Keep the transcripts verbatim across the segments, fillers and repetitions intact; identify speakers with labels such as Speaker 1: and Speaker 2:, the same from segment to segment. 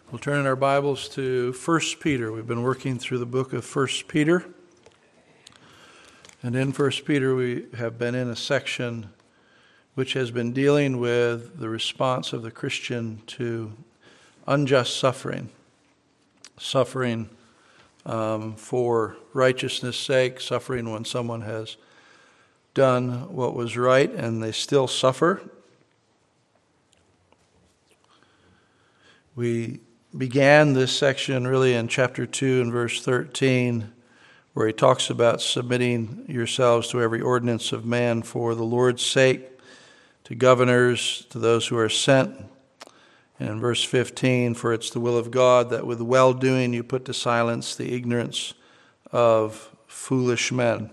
Speaker 1: We'll turn in our Bibles to First Peter. We've been working through the book of First Peter. And in First Peter, we have been in a section which has been dealing with the response of the Christian to unjust suffering. Suffering um, for righteousness' sake, suffering when someone has done what was right and they still suffer. We began this section really in chapter two and verse thirteen, where he talks about submitting yourselves to every ordinance of man for the Lord's sake, to governors, to those who are sent. And in verse fifteen, for it's the will of God that with well-doing you put to silence the ignorance of foolish men.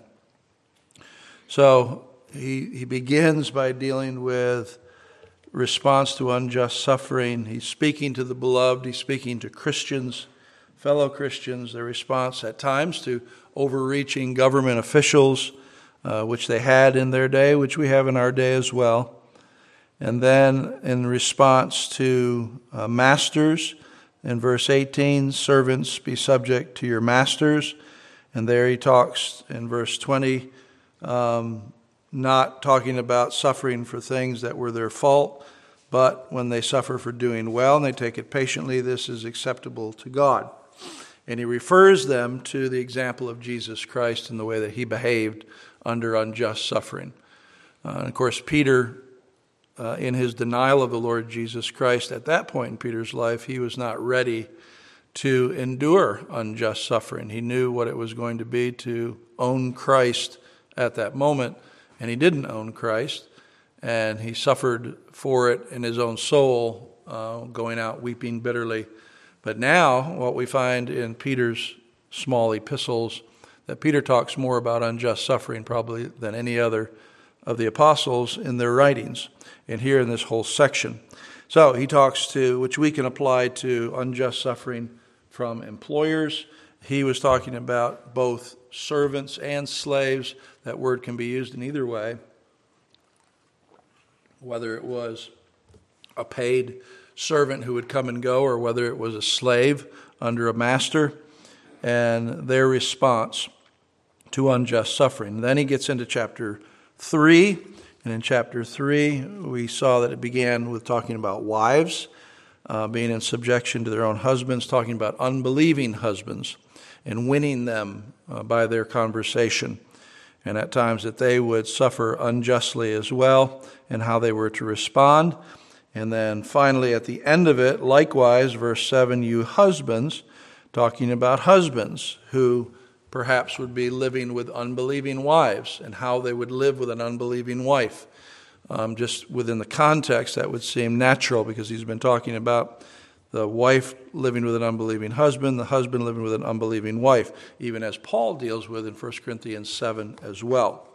Speaker 1: So he, he begins by dealing with response to unjust suffering. He's speaking to the beloved. He's speaking to Christians, fellow Christians, their response at times to overreaching government officials, uh, which they had in their day, which we have in our day as well. And then in response to uh, masters, in verse eighteen, servants, be subject to your masters. And there he talks in verse twenty, um, not talking about suffering for things that were their fault, but when they suffer for doing well and they take it patiently, this is acceptable to God. And he refers them to the example of Jesus Christ and the way that he behaved under unjust suffering. Uh, and of course, Peter, uh, in his denial of the Lord Jesus Christ, at that point in Peter's life, he was not ready to endure unjust suffering. He knew what it was going to be to own Christ at that moment. And he didn't own Christ, and he suffered for it in his own soul, uh, going out weeping bitterly. But now, what we find in Peter's small epistles, that Peter talks more about unjust suffering probably than any other of the apostles in their writings, and here in this whole section. So he talks to, which we can apply to unjust suffering from employers. He was talking about both servants and slaves. That word can be used in either way, whether it was a paid servant who would come and go or whether it was a slave under a master, and their response to unjust suffering. Then he gets into chapter three, and in chapter three we saw that it began with talking about wives uh, being in subjection to their own husbands, talking about unbelieving husbands and winning them uh, by their conversation, and at times that they would suffer unjustly as well, and how they were to respond. And then finally at the end of it, likewise, verse seven, you husbands, talking about husbands who perhaps would be living with unbelieving wives and how they would live with an unbelieving wife. Um, just within the context, that would seem natural because he's been talking about the wife living with an unbelieving husband, the husband living with an unbelieving wife, even as Paul deals with in First Corinthians seven as well.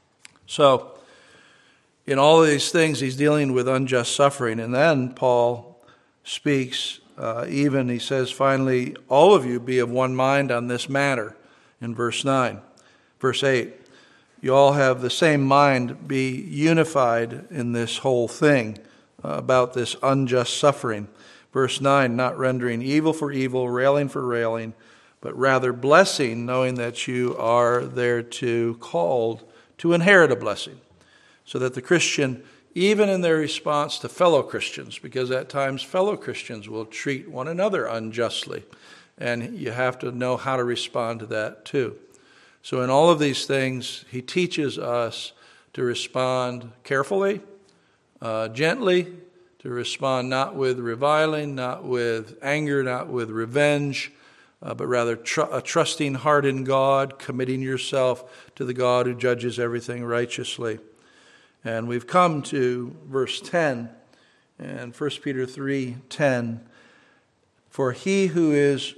Speaker 1: So, in all of these things, he's dealing with unjust suffering. And then Paul speaks, uh, even, he says, finally, all of you be of one mind on this matter, in verse nine. Verse eight, you all have the same mind, be unified in this whole thing uh, about this unjust suffering. Verse nine, not rendering evil for evil, railing for railing, but rather blessing, knowing that you are thereto called to inherit a blessing. So that the Christian, even in their response to fellow Christians, because at times fellow Christians will treat one another unjustly, and you have to know how to respond to that too. So in all of these things, he teaches us to respond carefully, uh, gently, to respond not with reviling, not with anger, not with revenge, uh, but rather tr- a trusting heart in God, committing yourself to the God who judges everything righteously. And we've come to verse ten, and First Peter three ten. For he who is,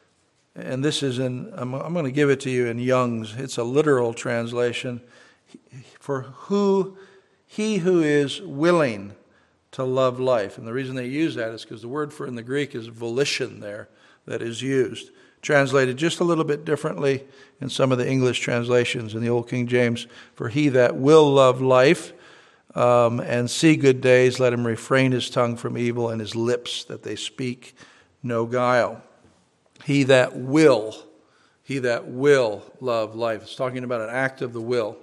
Speaker 1: and this is in, I'm, I'm going to give it to you in Young's, it's a literal translation. For who, he who is willing to love life. And the reason they use that is because the word for in the Greek is volition there that is used. Translated just a little bit differently in some of the English translations in the Old King James. For he that will love life um, and see good days, let him refrain his tongue from evil and his lips that they speak no guile. He that will, he that will love life. It's talking about an act of the will.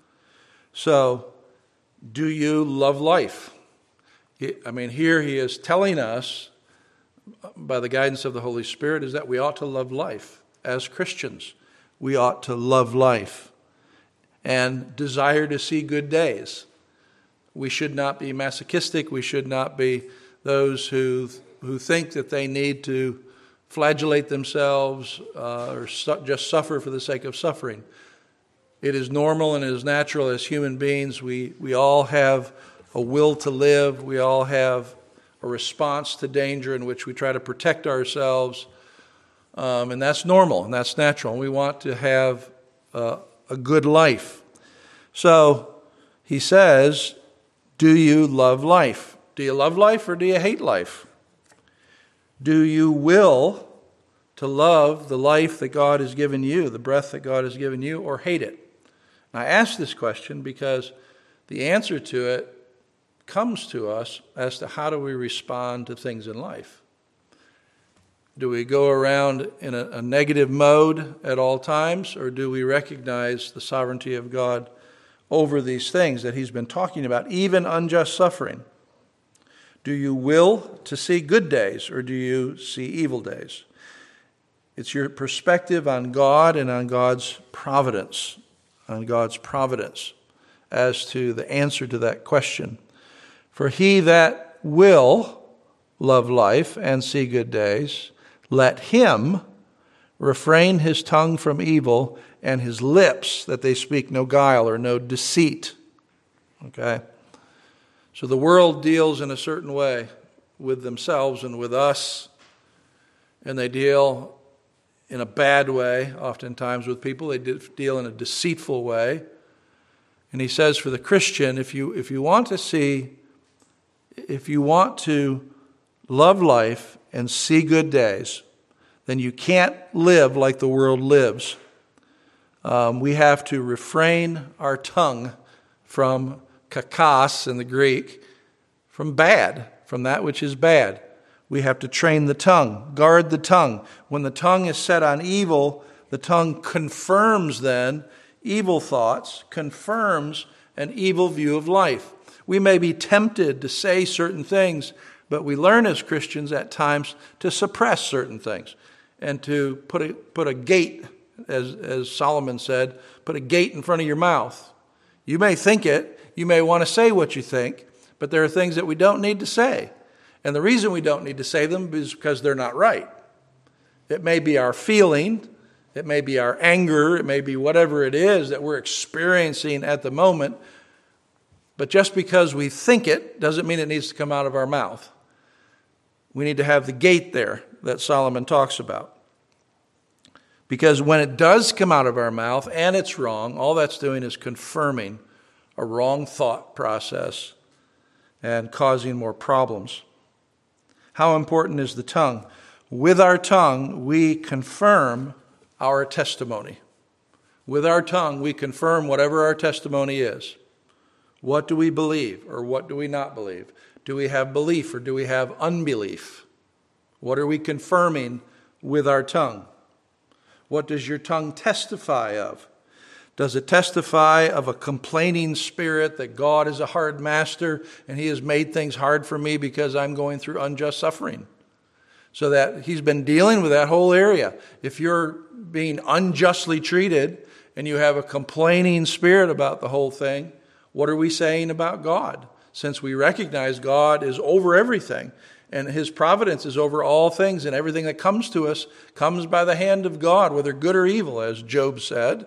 Speaker 1: So, do you love life? I mean, here he is telling us, by the guidance of the Holy Spirit, is that we ought to love life. As Christians, we ought to love life and desire to see good days. We should not be masochistic. We should not be those who who think that they need to flagellate themselves uh, or su- just suffer for the sake of suffering. It is normal and it is natural as human beings. We, we all have a will to live. We all have a response to danger in which we try to protect ourselves. Um, and that's normal and that's natural. We want to have uh, a good life. So he says, do you love life? Do you love life or do you hate life? Do you will to love the life that God has given you, the breath that God has given you, or hate it? I ask this question because the answer to it comes to us as to how do we respond to things in life. Do we go around in a, a negative mode at all times, or do we recognize the sovereignty of God over these things that he's been talking about, even unjust suffering? Do you will to see good days, or do you see evil days? It's your perspective on God and on God's providence, on God's providence as to the answer to that question. For he that will love life and see good days, let him refrain his tongue from evil and his lips that they speak no guile or no deceit. Okay? So the world deals in a certain way with themselves and with us, and they deal in a bad way oftentimes with people. They deal in a deceitful way. And he says for the Christian, if you if you want to see, if you want to love life and see good days, then you can't live like the world lives. Um, we have to refrain our tongue from kakos in the Greek, from bad, from that which is bad. We have to train the tongue, guard the tongue. When the tongue is set on evil, the tongue confirms then evil thoughts, confirms an evil view of life. We may be tempted to say certain things, but we learn as Christians at times to suppress certain things and to put a, put a gate, as, as Solomon said, put a gate in front of your mouth. You may think it, you may want to say what you think, but there are things that we don't need to say. And the reason we don't need to say them is because they're not right. It may be our feeling, it may be our anger, it may be whatever it is that we're experiencing at the moment, but just because we think it doesn't mean it needs to come out of our mouth. We need to have the gate there that Solomon talks about. Because when it does come out of our mouth and it's wrong, all that's doing is confirming a wrong thought process and causing more problems. How important is the tongue? With our tongue, we confirm our testimony. With our tongue, we confirm whatever our testimony is. What do we believe or what do we not believe? Do we have belief or do we have unbelief? What are we confirming with our tongue? What does your tongue testify of? Does it testify of a complaining spirit that God is a hard master and he has made things hard for me because I'm going through unjust suffering? So that he's been dealing with that whole area. If you're being unjustly treated and you have a complaining spirit about the whole thing, what are we saying about God? Since we recognize God is over everything and his providence is over all things, and everything that comes to us comes by the hand of God, whether good or evil, as Job said.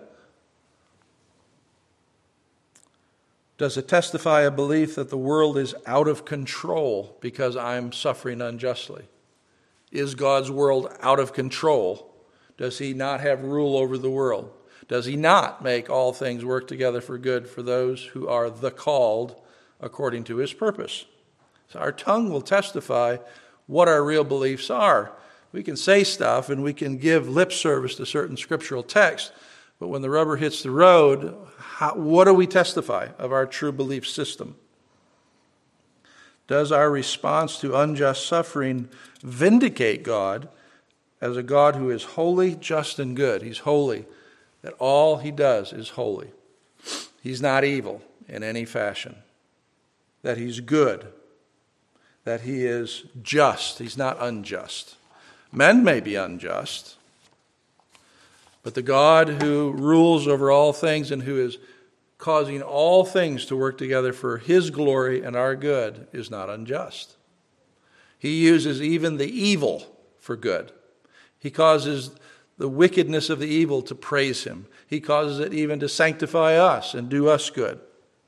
Speaker 1: Does it testify a belief that the world is out of control because I'm suffering unjustly? Is God's world out of control? Does he not have rule over the world? Does he not make all things work together for good for those who are the called according to his purpose? So our tongue will testify what our real beliefs are. We can say stuff and we can give lip service to certain scriptural texts, but when the rubber hits the road, how, what do we testify of our true belief system? Does our response to unjust suffering vindicate God as a God who is holy, just, and good? He's holy, that all he does is holy. He's not evil in any fashion. That he's good. That he is just. He's not unjust. Men may be unjust, but the God who rules over all things and who is causing all things to work together for his glory and our good is not unjust. He uses even the evil for good. He causes the wickedness of the evil to praise him. He causes it even to sanctify us and do us good.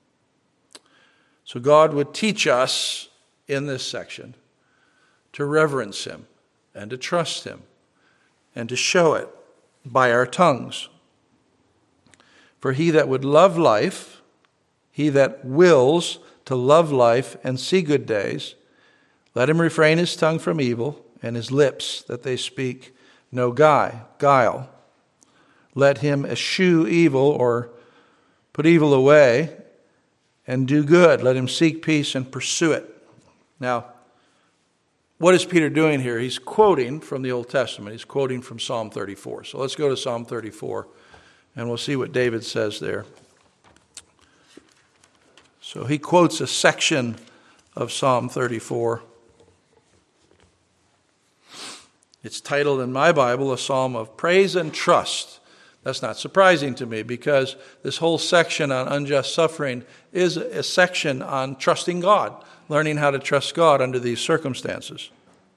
Speaker 1: So God would teach us in this section to reverence him and to trust him and to show it by our tongues. For he that would love life, he that wills to love life and see good days, let him refrain his tongue from evil and his lips that they speak no guile. guile. Let him eschew evil or put evil away and do good. Let him seek peace and pursue it. Now, what is Peter doing here? He's quoting from the Old Testament. He's quoting from Psalm thirty-four. So let's go to Psalm thirty-four. And we'll see what David says there. So he quotes a section of Psalm thirty-four. It's titled in my Bible, a psalm of praise and trust. That's not surprising to me because this whole section on unjust suffering is a section on trusting God, learning how to trust God under these circumstances.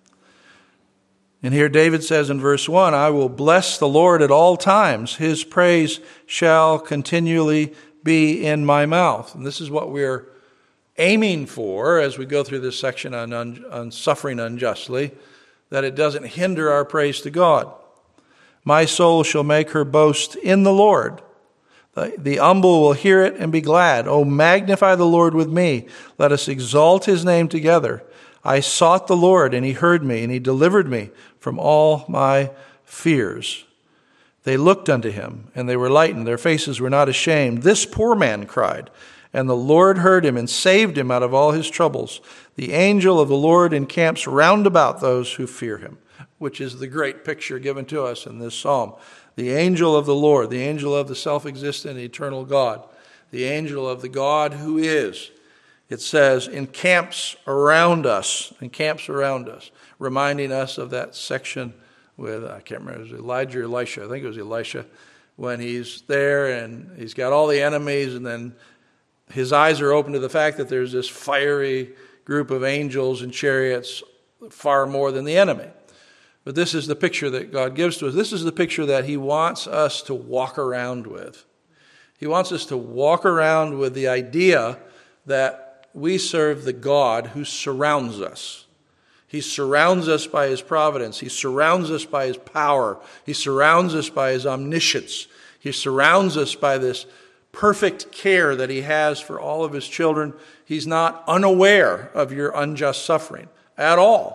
Speaker 1: And here David says in verse one, I will bless the Lord at all times. His praise shall continually be in my mouth. And this is what we're aiming for as we go through this section on, un- on suffering unjustly, that it doesn't hinder our praise to God. My soul shall make her boast in the Lord. The, the humble will hear it and be glad. Oh, magnify the Lord with me. Let us exalt his name together. I sought the Lord, and he heard me, and he delivered me from all my fears. They looked unto him, and they were lightened. Their faces were not ashamed. This poor man cried, and the Lord heard him and saved him out of all his troubles. The angel of the Lord encamps round about those who fear him, which is the great picture given to us in this psalm. The angel of the Lord, the angel of the self-existent, eternal God, the angel of the God who is, it says, encamps around us, encamps around us, reminding us of that section with, I can't remember, it was Elijah or Elisha, I think it was Elisha, when he's there and he's got all the enemies, and then his eyes are open to the fact that there's this fiery group of angels and chariots far more than the enemy. But this is the picture that God gives to us. This is the picture that he wants us to walk around with. He wants us to walk around with the idea that we serve the God who surrounds us. He surrounds us by his providence. He surrounds us by his power. He surrounds us by his omniscience. He surrounds us by this perfect care that he has for all of his children. He's not unaware of your unjust suffering at all.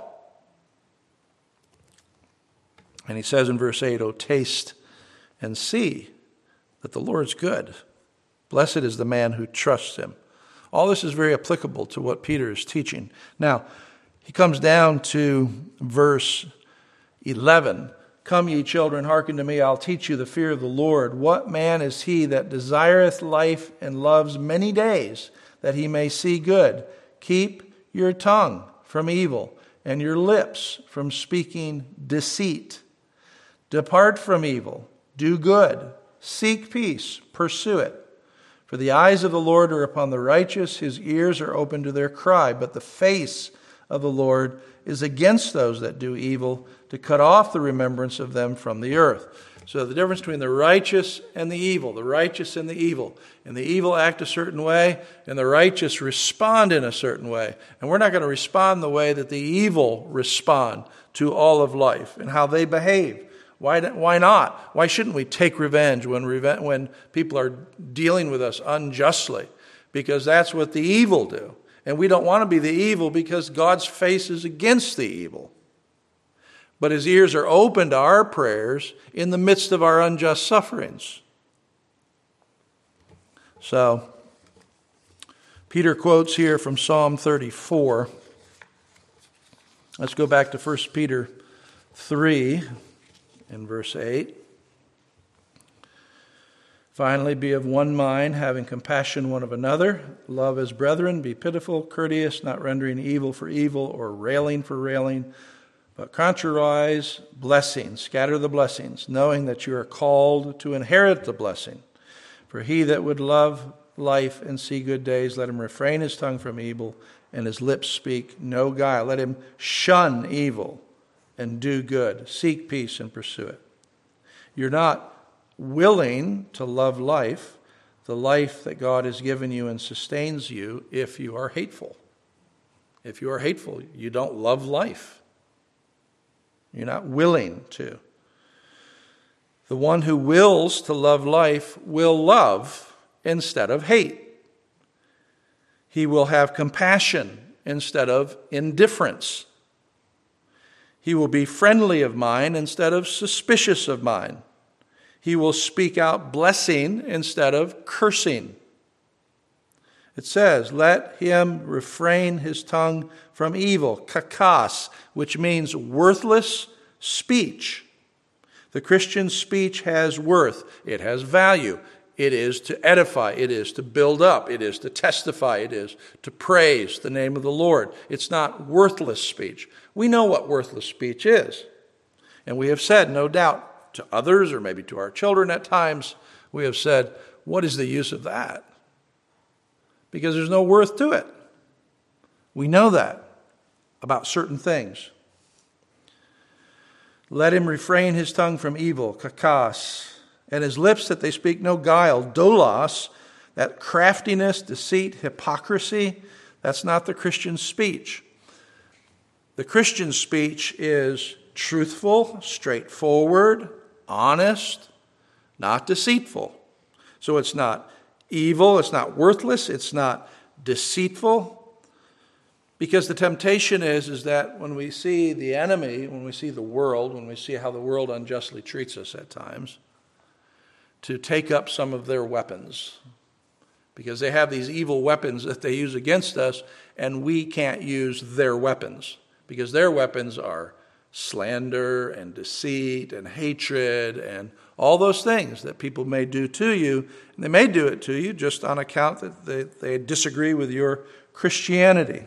Speaker 1: And he says in verse eight, "Oh, taste and see that the Lord's good. Blessed is the man who trusts him." All this is very applicable to what Peter is teaching. Now, he comes down to verse eleven. "Come, ye children, hearken to me, I'll teach you the fear of the Lord. What man is he that desireth life and loves many days, that he may see good? Keep your tongue from evil, and your lips from speaking deceit. Depart from evil, do good, seek peace, pursue it. For the eyes of the Lord are upon the righteous, his ears are open to their cry. But the face of the Lord is against those that do evil, to cut off the remembrance of them from the earth." So the difference between the righteous and the evil, the righteous and the evil. And the evil act a certain way, and the righteous respond in a certain way. And we're not going to respond the way that the evil respond to all of life and how they behave. Why, why not? Why shouldn't we take revenge when, revenge when people are dealing with us unjustly? Because that's what the evil do. And we don't want to be the evil because God's face is against the evil. But his ears are open to our prayers in the midst of our unjust sufferings. So, Peter quotes here from Psalm thirty-four. Let's go back to First Peter three in verse eight. Finally, be of one mind, having compassion one of another. Love as brethren, be pitiful, courteous, not rendering evil for evil or railing for railing, but contrariwise blessing, scatter the blessings, knowing that you are called to inherit the blessing. For he that would love life and see good days, let him refrain his tongue from evil and his lips speak no guile. Let him shun evil and do good, seek peace and pursue it. You're not willing to love life, the life that God has given you and sustains you, if you are hateful. If you are hateful, you don't love life. You're not willing to. The one who wills to love life will love instead of hate. He will have compassion instead of indifference. He will be friendly of mind instead of suspicious of mind. He will speak out blessing instead of cursing. It says, let him refrain his tongue from evil, kakas, which means worthless speech. The Christian speech has worth. It has value. It is to edify. It is to build up. It is to testify. It is to praise the name of the Lord. It's not worthless speech. We know what worthless speech is. And we have said, no doubt, to others or maybe to our children at times, we have said, what is the use of that? Because there's no worth to it. We know that about certain things. Let him refrain his tongue from evil, kakas, and his lips that they speak no guile, dolos, that craftiness, deceit, hypocrisy. That's not the Christian speech. The Christian speech is truthful, straightforward, honest, not deceitful. So it's not evil, it's not worthless, it's not deceitful. Because the temptation is, is that when we see the enemy, when we see the world, when we see how the world unjustly treats us at times, to take up some of their weapons. Because they have these evil weapons that they use against us, and we can't use their weapons. Because their weapons are slander and deceit and hatred and all those things that people may do to you. And they may do it to you just on account that they, they disagree with your Christianity.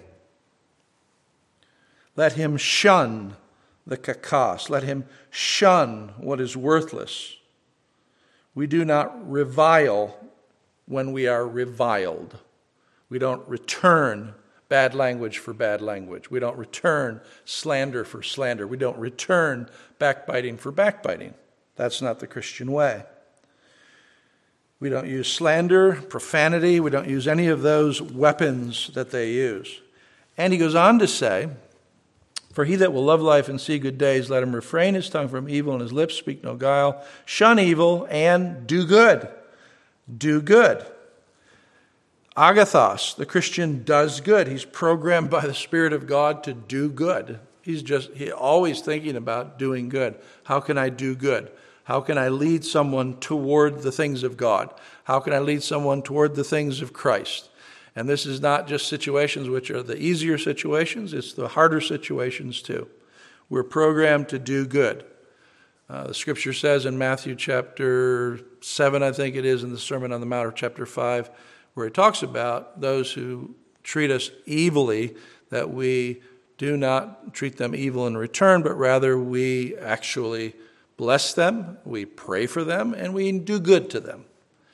Speaker 1: Let him shun the kakas. Let him shun what is worthless. We do not revile when we are reviled. We don't return bad language for bad language. We don't return slander for slander. We don't return backbiting for backbiting. That's not the Christian way. We don't use slander, profanity. We don't use any of those weapons that they use. And he goes on to say, for he that will love life and see good days, let him refrain his tongue from evil and his lips speak no guile. Shun evil and do good. Do good. Agathos, the Christian does good. He's programmed by the Spirit of God to do good. He's just he always thinking about doing good. How can I do good? How can I lead someone toward the things of God? How can I lead someone toward the things of Christ? And this is not just situations which are the easier situations, it's the harder situations too. We're programmed to do good. Uh, the scripture says in Matthew chapter seven, I think it is, in the Sermon on the Mount, or chapter five, where he talks about those who treat us evilly, that we do not treat them evil in return, but rather we actually bless them, we pray for them, and we do good to them.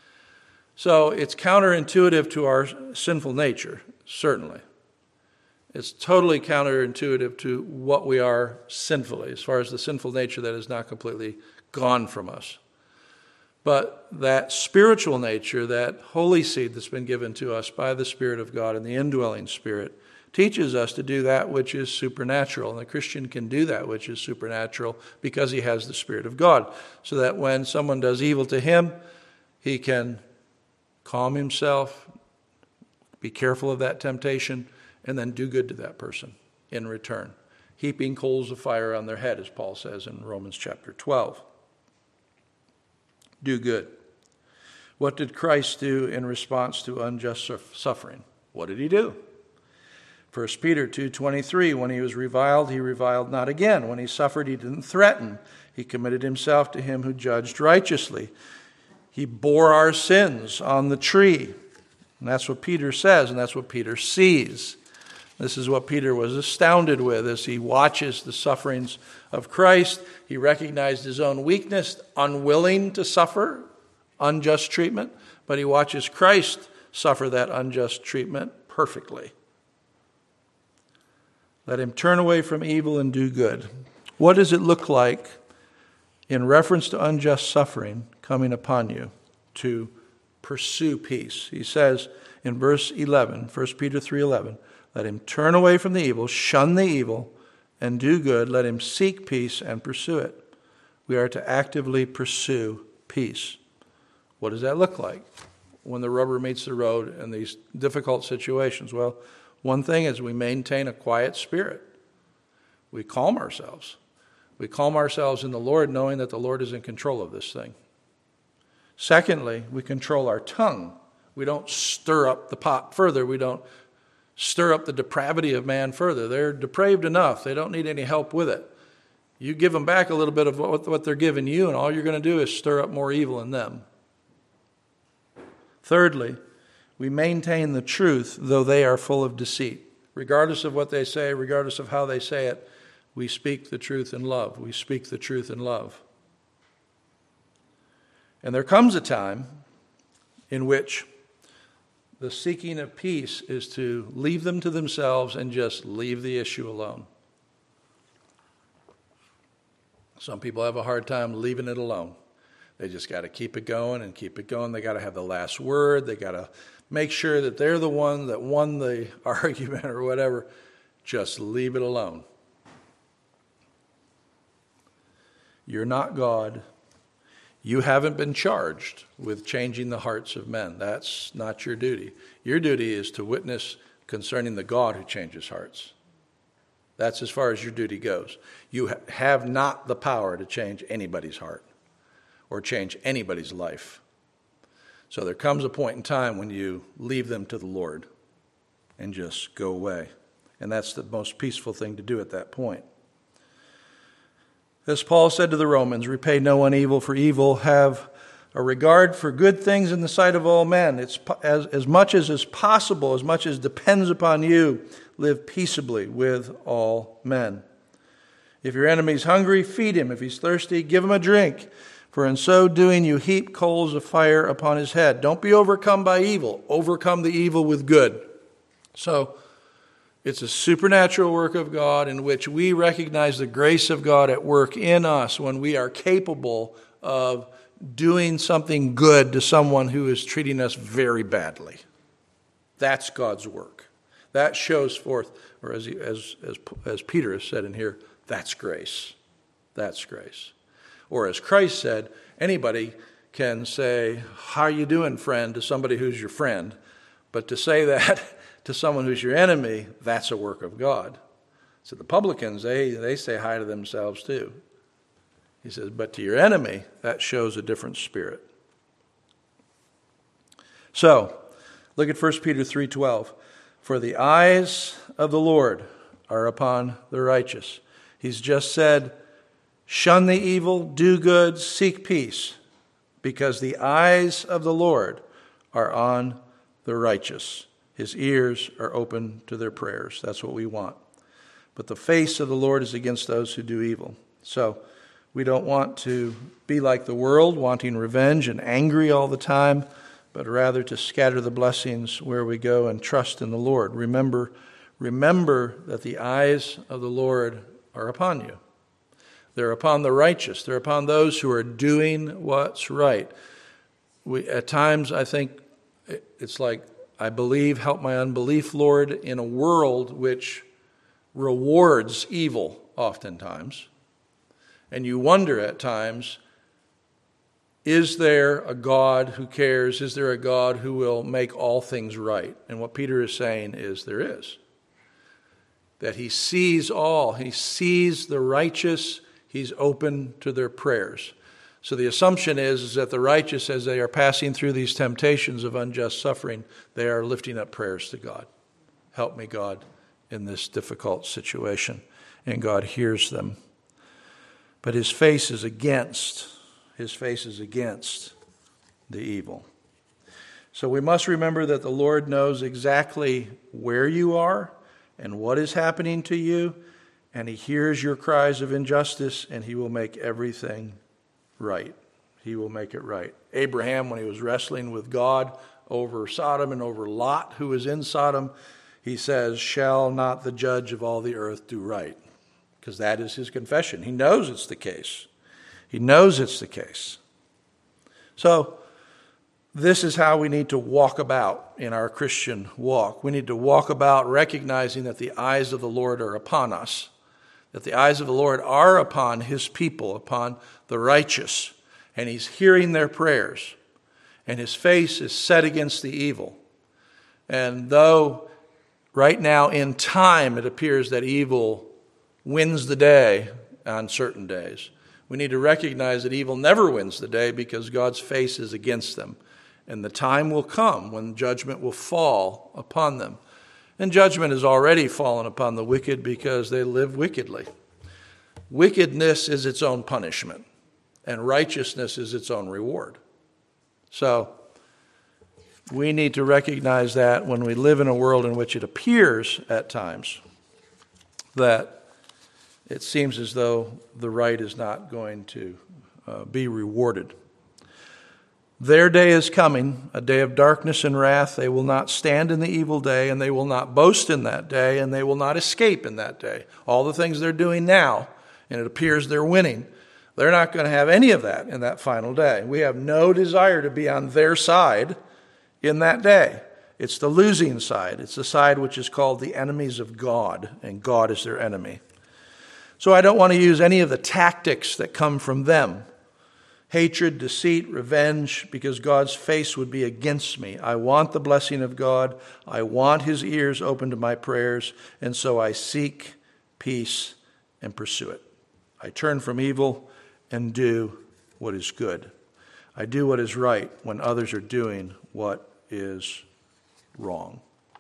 Speaker 1: So it's counterintuitive to our sinful nature, certainly. It's totally counterintuitive to what we are sinfully, as far as the sinful nature that is not completely gone from us. But that spiritual nature, that holy seed that's been given to us by the Spirit of God and the indwelling Spirit, teaches us to do that which is supernatural. And the Christian can do that which is supernatural because he has the Spirit of God. So that when someone does evil to him, he can calm himself, be careful of that temptation, and then do good to that person in return. Heaping coals of fire on their head, as Paul says in Romans chapter twelve. Do good. What did Christ do in response to unjust suffering? What did he do? First Peter two twenty-three, when he was reviled, he reviled not again. When he suffered, he didn't threaten. He committed himself to him who judged righteously. He bore our sins on the tree. And that's what Peter says, and that's what Peter sees. This is what Peter was astounded with as he watches the sufferings of Christ. He recognized his own weakness, unwilling to suffer unjust treatment, but he watches Christ suffer that unjust treatment perfectly. Let him turn away from evil and do good. What does it look like in reference to unjust suffering coming upon you to pursue peace? He says in verse eleven, First Peter three eleven, let him turn away from the evil, shun the evil, and do good. Let him seek peace and pursue it. We are to actively pursue peace. What does that look like when the rubber meets the road in these difficult situations? Well, one thing is we maintain a quiet spirit. We calm ourselves. We calm ourselves in the Lord, knowing that the Lord is in control of this thing. Secondly, we control our tongue. We don't stir up the pot further. We don't stir up the depravity of man further. They're depraved enough. They don't need any help with it. You give them back a little bit of what they're giving you, and all you're going to do is stir up more evil in them. Thirdly, we maintain the truth, though they are full of deceit. Regardless of what they say, regardless of how they say it, we speak the truth in love. We speak the truth in love. And there comes a time in which the seeking of peace is to leave them to themselves and just leave the issue alone. Some people have a hard time leaving it alone. They just got to keep it going and keep it going. They got to have the last word. They got to make sure that they're the one that won the argument or whatever. Just leave it alone. You're not God. You haven't been charged with changing the hearts of men. That's not your duty. Your duty is to witness concerning the God who changes hearts. That's as far as your duty goes. You have not the power to change anybody's heart or change anybody's life. So there comes a point in time when you leave them to the Lord and just go away. And that's the most peaceful thing to do at that point. As Paul said to the Romans, repay no one evil for evil, have a regard for good things in the sight of all men. It's as, as much as is possible, as much as depends upon you, live peaceably with all men. If your enemy's hungry, feed him. If he's thirsty, give him a drink. For in so doing, you heap coals of fire upon his head. Don't be overcome by evil. Overcome the evil with good. So, it's a supernatural work of God in which we recognize the grace of God at work in us when we are capable of doing something good to someone who is treating us very badly. That's God's work. That shows forth, or as, he, as, as, as Peter has said in here, that's grace. That's grace. Or as Christ said, anybody can say, how are you doing, friend, to somebody who's your friend. But to say that to someone who's your enemy, that's a work of God. So the publicans, they, they say hi to themselves too. He says, but to your enemy, that shows a different spirit. So, look at First Peter three twelve. For the eyes of the Lord are upon the righteous. He's just said, shun the evil, do good, seek peace, because the eyes of the Lord are on the righteous. His ears are open to their prayers. That's what we want. But the face of the Lord is against those who do evil. So we don't want to be like the world, wanting revenge and angry all the time, but rather to scatter the blessings where we go and trust in the Lord. Remember, remember that the eyes of the Lord are upon you. They're upon the righteous. They're upon those who are doing what's right. We, at times, I think it's like, I believe, help my unbelief, Lord, in a world which rewards evil oftentimes. And you wonder at times, is there a God who cares? Is there a God who will make all things right? And what Peter is saying is there is. That he sees all. He sees the righteous. He's open to their prayers. So the assumption is, is that the righteous, as they are passing through these temptations of unjust suffering, they are lifting up prayers to God. Help me, God, in this difficult situation. And God hears them. But his face is against, his face is against the evil. So we must remember that the Lord knows exactly where you are and what is happening to you, and he hears your cries of injustice, and he will make everything right. He will make it right. Abraham, when he was wrestling with God over Sodom and over Lot, who was in Sodom, he says, "Shall not the judge of all the earth do right?" Because that is his confession. He knows it's the case. He knows it's the case. So, this is how we need to walk about in our Christian walk. We need to walk about recognizing that the eyes of the Lord are upon us, that the eyes of the Lord are upon his people, upon the righteous, and he's hearing their prayers, and his face is set against the evil. And though right now in time it appears that evil wins the day on certain days, we need to recognize that evil never wins the day because God's face is against them. And the time will come when judgment will fall upon them. And judgment has already fallen upon the wicked because they live wickedly. Wickedness is its own punishment, and righteousness is its own reward. So, we need to recognize that when we live in a world in which it appears at times that it seems as though the right is not going to uh, be rewarded. Their day is coming, a day of darkness and wrath. They will not stand in the evil day, and they will not boast in that day, and they will not escape in that day. All the things they're doing now, and it appears they're winning, they're not going to have any of that in that final day. We have no desire to be on their side in that day. It's the losing side. It's the side which is called the enemies of God, and God is their enemy. So I don't want to use any of the tactics that come from them. Hatred, deceit, revenge, because God's face would be against me. I want the blessing of God. I want his ears open to my prayers, and so I seek peace and pursue it. I turn from evil and do what is good. I do what is right when others are doing what is wrong.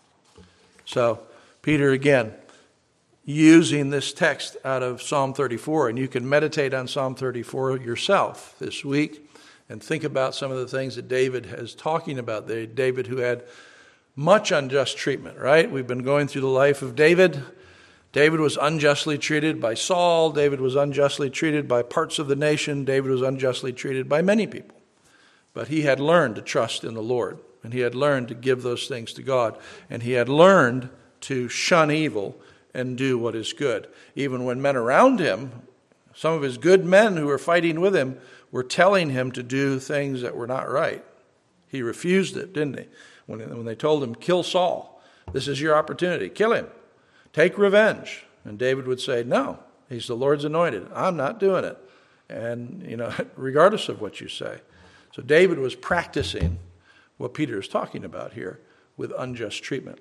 Speaker 1: So, Peter again, using this text out of Psalm thirty-four, and you can meditate on Psalm thirty-four yourself this week and think about some of the things that David is talking about. David, who had much unjust treatment, right? We've been going through the life of David. David was unjustly treated by Saul. David was unjustly treated by parts of the nation. David was unjustly treated by many people. But he had learned to trust in the Lord, and he had learned to give those things to God, and he had learned to shun evil and do what is good. Even when men around him, some of his good men who were fighting with him, were telling him to do things that were not right. He refused it, didn't he? When, when they told him, kill Saul, this is your opportunity, kill him, take revenge. And David would say, no, he's the Lord's anointed, I'm not doing it. And, you know, regardless of what you say. So David was practicing what Peter is talking about here with unjust treatment.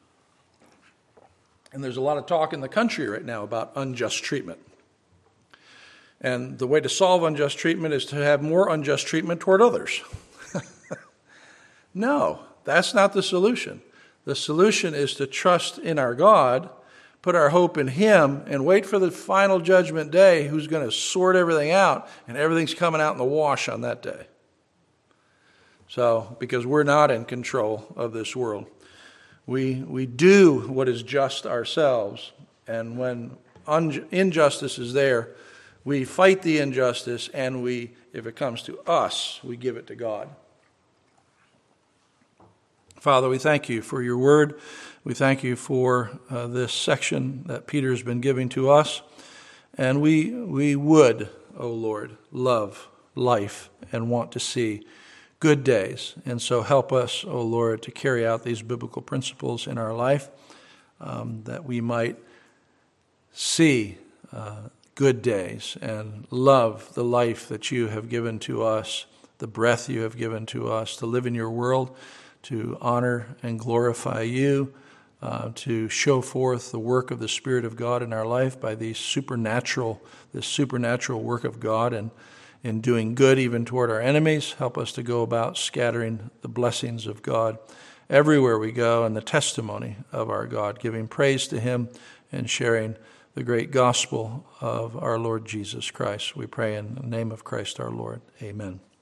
Speaker 1: And there's a lot of talk in the country right now about unjust treatment. And the way to solve unjust treatment is to have more unjust treatment toward others. No, that's not the solution. The solution is to trust in our God, put our hope in him, and wait for the final judgment day who's going to sort everything out, and everything's coming out in the wash on that day. So, because we're not in control of this world. We we do what is just ourselves, and when un- injustice is there, we fight the injustice, and we, if it comes to us, we give it to God. Father, we thank you for your word. We thank you for uh, this section that Peter has been giving to us, and we we would, O Lord, love life and want to see good days. And so help us, O Lord, to carry out these biblical principles in our life, um, that we might see uh, good days and love the life that you have given to us, the breath you have given to us, to live in your world, to honor and glorify you, uh, to show forth the work of the Spirit of God in our life by these supernatural, this supernatural work of God and in doing good even toward our enemies. Help us to go about scattering the blessings of God everywhere we go and the testimony of our God, giving praise to him and sharing the great gospel of our Lord Jesus Christ. We pray in the name of Christ our Lord. Amen.